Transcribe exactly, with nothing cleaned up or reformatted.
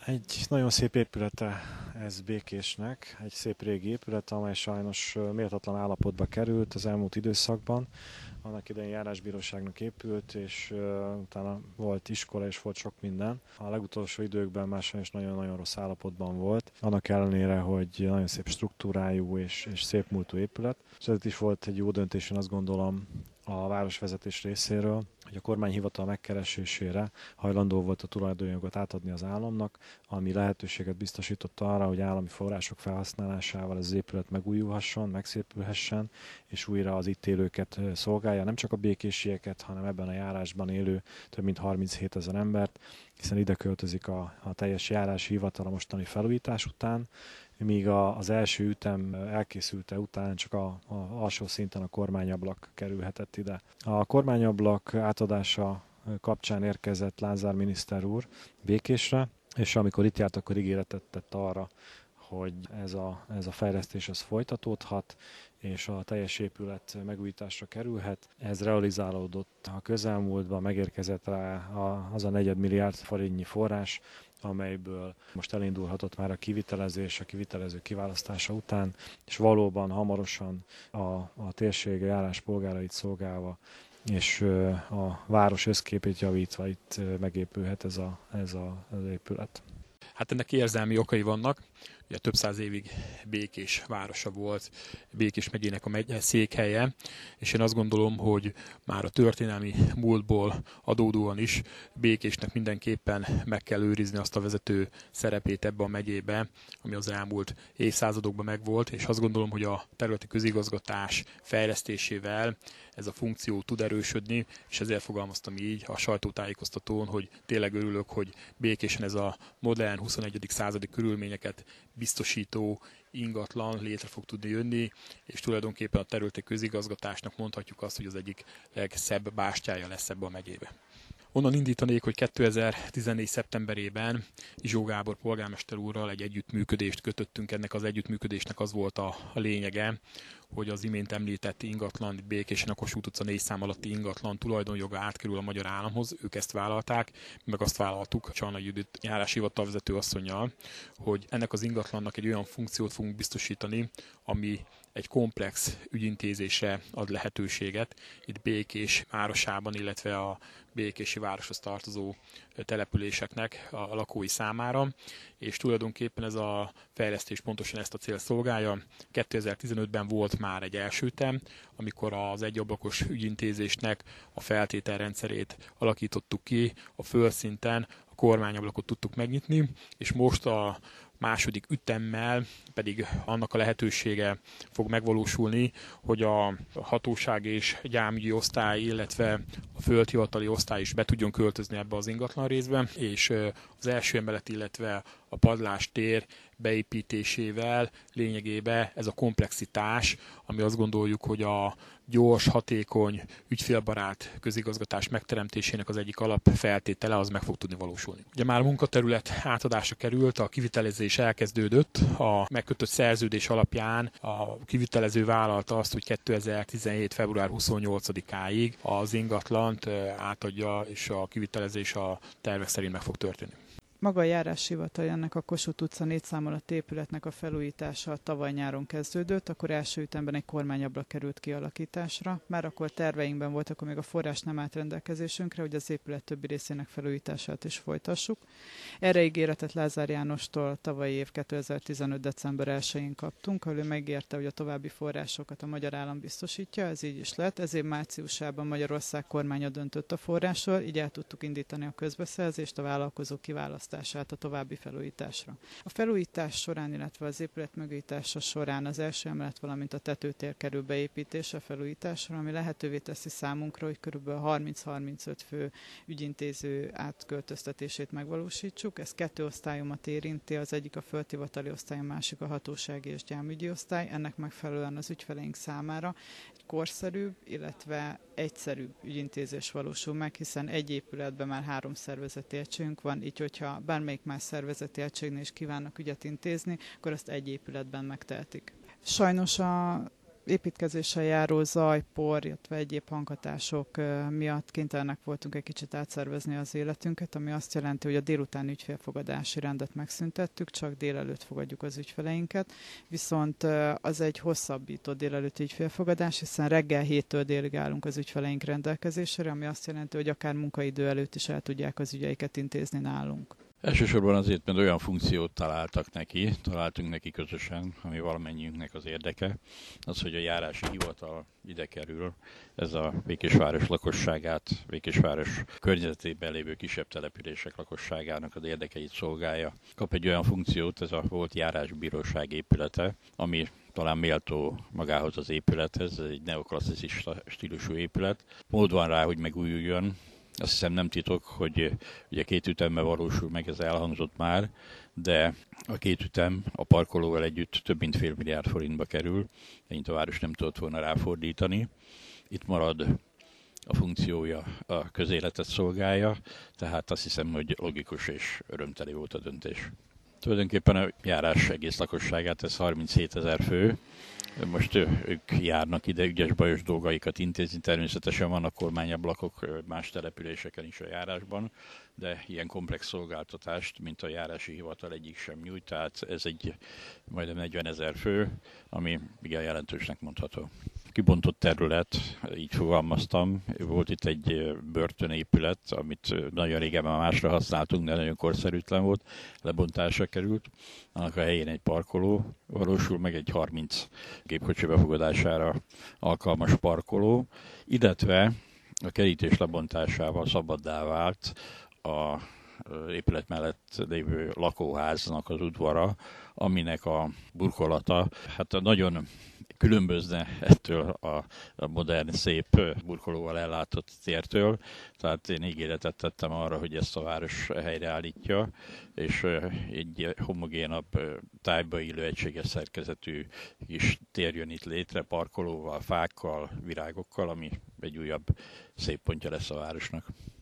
Egy nagyon szép épülete ez Békésnek, egy szép régi épület, amely sajnos méltatlan állapotba került az elmúlt időszakban. Annak idején járásbíróságnak épült, és uh, utána volt iskola és volt sok minden. A legutolsó időkben már sajnos nagyon-nagyon rossz állapotban volt, annak ellenére, hogy nagyon szép struktúrájú és, és szép múltú épület. És ez is volt egy jó döntés, én azt gondolom, a városvezetés részéről, hogy a kormányhivatal megkeresésére hajlandó volt a tulajdonjogot átadni az államnak, ami lehetőséget biztosított arra, hogy állami források felhasználásával ez az épület megújulhasson, megszépülhessen, és újra az itt élőket szolgálja, nem csak a békésieket, hanem ebben a járásban élő több mint harminchét ezer embert, hiszen ide költözik a, a teljes járási hivatal a mostani felújítás után, míg a, az első ütem elkészülte után csak a, a alsó szinten a kormányablak kerülhetett ide. A kormányablak átadása kapcsán érkezett Lázár miniszter úr Békésre, és amikor itt járt, akkor ígéretet tett arra, hogy ez a, ez a fejlesztés az folytatódhat, és a teljes épület megújításra kerülhet. Ez realizálódott a közelmúltban, megérkezett rá az a negyedmilliárd forintnyi forrás, amelyből most elindulhatott már a kivitelezés, a kivitelező kiválasztása után, és valóban hamarosan a, a térség járáspolgárait szolgálva, és a város összképét javítva itt megépülhet ez, a, ez a, az épület. Hát ennek érzelmi okai vannak. Ugye több száz évig Békés városa volt, Békés megyének a megy- székhelye, és én azt gondolom, hogy már a történelmi múltból adódóan is Békésnek mindenképpen meg kell őrizni azt a vezető szerepét ebbe a megyébe, ami az elmúlt évszázadokban megvolt, és azt gondolom, hogy a területi közigazgatás fejlesztésével ez a funkció tud erősödni, és ezért fogalmaztam így a sajtótájékoztatón, hogy tényleg örülök, hogy Békésen ez a modern huszonegyedik századi körülményeket biztosító ingatlan létre fog tudni jönni, és tulajdonképpen a területi közigazgatásnak mondhatjuk azt, hogy az egyik legszebb bástyája lesz ebbe a megyébe. Onnan indítanék, hogy kétezer-tizennégy. szeptemberében Izsó Gábor polgármester úrral egy együttműködést kötöttünk. Ennek az együttműködésnek az volt a, a lényege, hogy az imént említett ingatlan, Békésen a Kossuth utca négy szám alatti ingatlan tulajdonjoga átkerül a magyar államhoz, ők ezt vállalták, meg azt vállaltuk Csalnai Judit járási hivatalvezető asszonnyal, hogy ennek az ingatlannak egy olyan funkciót fogunk biztosítani, ami egy komplex ügyintézésre ad lehetőséget itt Békés városában, illetve a békési városhoz tartozó településeknek a lakói számára, és tulajdonképpen ez a fejlesztés pontosan ezt a célt szolgálja. kétezer-tizenötben volt már egy első ütem, amikor az egyablakos ügyintézésnek a feltételrendszerét alakítottuk ki, a földszinten a kormányablakot tudtuk megnyitni, és most a második ütemmel pedig annak a lehetősége fog megvalósulni, hogy a hatóság és gyámügyi osztály, illetve a földhivatali osztály is be tudjon költözni ebbe az ingatlan részbe, és az első emelet, illetve a padlástér beépítésével lényegében ez a komplexitás, ami azt gondoljuk, hogy a gyors, hatékony, ügyfélbarát közigazgatás megteremtésének az egyik alapfeltétele, az meg fog tudni valósulni. Ugye már a munkaterület átadása került, a kivitelezés elkezdődött, a megkötött szerződés alapján a kivitelező vállalta azt, hogy kétezer-tizenhét. február huszonnyolcadikáig az ingatlant átadja, és a kivitelezés a tervek szerint meg fog történni. Maga a járáshivatal ennek a Kossuth utca négy szám alatt épületnek a felújítása tavaly nyáron kezdődött, akkor első ütemben egy kormányablak került kialakításra. Már akkor terveinkben volt, akkor még a forrás nem állt rendelkezésünkre, hogy az épület többi részének felújítását is folytassuk. Erre ígéretet Lázár Jánostól tavalyi év kétezer-tizenöt. december elsején kaptunk, ahol ő megérte, hogy a további forrásokat a magyar állam biztosítja, ez így is lett. Ez év márciusában Magyarország kormánya döntött a forrásról, így el tudtuk indítani a közbeszerzést, a vállalkozók kiválasztását a további felújításra. A felújítás során, illetve az épület megújítása során az első emelet, valamint a tetőtér kerül beépítése, felújításra, ami lehetővé teszi számunkra, hogy kb. harminc-harmincöt fő ügyintéző átköltöztetését megvalósítsuk. Ez kettő osztályomat érinti, az egyik a földhivatali osztály, a másik a hatósági és gyámügyi osztály. Ennek megfelelően az ügyfeleink számára egy korszerűbb, illetve egyszerűbb ügyintézés valósul meg, hiszen egy épületben már három szervezeti egységünk van, így hogyha bármelyik más szervezeti egységnél is kívánnak ügyet intézni, akkor azt egy épületben megtehetik. Sajnos a építkezéssel járó zaj, por, illetve egyéb hanghatások miatt kénytelenek voltunk egy kicsit átszervezni az életünket, ami azt jelenti, hogy a délután ügyfélfogadási rendet megszüntettük, csak délelőtt fogadjuk az ügyfeleinket, viszont az egy hosszabbított délelőtti ügyfélfogadás, hiszen reggel héttől délig állunk az ügyfeleink rendelkezésére, ami azt jelenti, hogy akár munkaidő előtt is el tudják az ügyeiket intézni nálunk. Elsősorban azért, mert olyan funkciót találtak neki, találtunk neki közösen, ami valamennyiünknek az érdeke, az, hogy a járási hivatal ide kerül, ez a Békésváros lakosságát, Békésváros környezetében lévő kisebb települések lakosságának az érdekeit szolgálja. Kap egy olyan funkciót, ez a volt járásbíróság épülete, ami talán méltó magához az épülethez, ez egy neoklasszicista stílusú épület. Mód van rá, hogy megújuljon. Azt hiszem nem titok, hogy ugye két ütemben valósul meg, ez elhangzott már, de a két ütem a parkolóval együtt több mint fél milliárd forintba kerül, ennyit a város nem tudott volna ráfordítani. Itt marad a funkciója, a közéletet szolgálja, tehát azt hiszem, hogy logikus és örömteli volt a döntés. Tulajdonképpen a járás egész lakosságát, ez harminchét-ezer fő. Most ők járnak ide ügyes-bajos dolgaikat intézni, természetesen vannak kormányablakok más településeken is a járásban, de ilyen komplex szolgáltatást, mint a járási hivatal egyik sem nyújt, tehát ez egy majdnem negyvenezer fő, ami igen jelentősnek mondható. Kibontott terület, így fogalmaztam, volt itt egy börtönépület, amit nagyon régen már másra használtunk, de nagyon korszerűtlen volt, lebontásra került. Annak a helyén egy parkoló valósul meg, egy harminc gépkocsi befogadására alkalmas parkoló, illetve a kerítés lebontásával szabaddá vált a épület mellett lévő lakóháznak az udvara, aminek a burkolata hát nagyon különbözne ettől a modern, szép burkolóval ellátott tértől. Tehát én ígéretet tettem arra, hogy ezt a város helyreállítja, és egy homogénabb, tájba illő egységes szerkezetű kis tér jön itt létre, parkolóval, fákkal, virágokkal, ami egy újabb szép pontja lesz a városnak.